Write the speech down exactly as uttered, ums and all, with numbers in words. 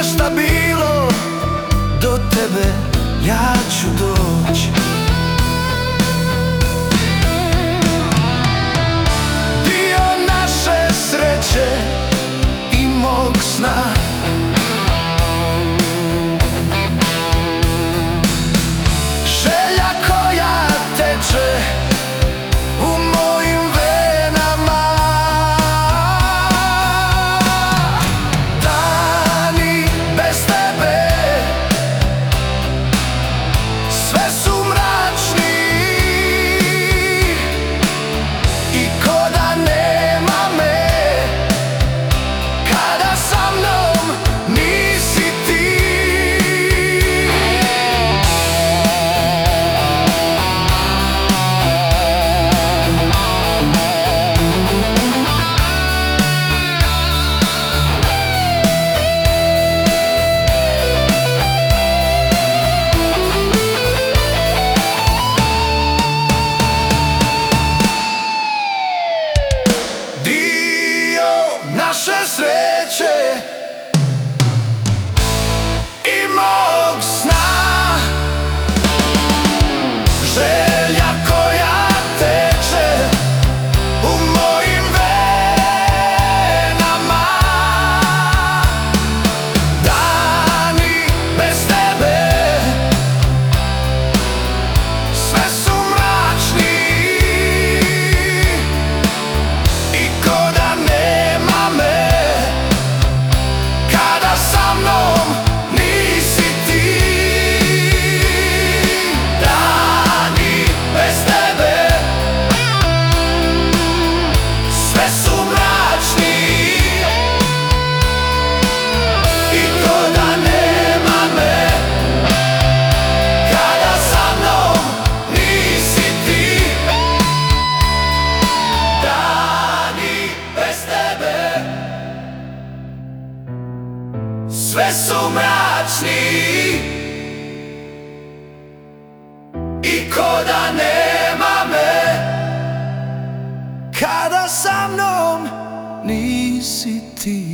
ma šta bilo, do tebe ja ću doći. Dio naše sreće i mog sna, želja koja teče u mojim venama. Dani bez tebe sve su mračni i ko da nema me kada sa mnom nisi ti. Naše sreće i mog sna, želja koja teče u mojim venama. Dani bez tebe sve su mračni i ko da nema me kada sa mnom nisi ti. Dani bez tebe sve su mračni i ko da nema me kada sa mnom nisi ti. Dani bez tebe sve su mračni i ko da nema me kada sa mnom nisi ti.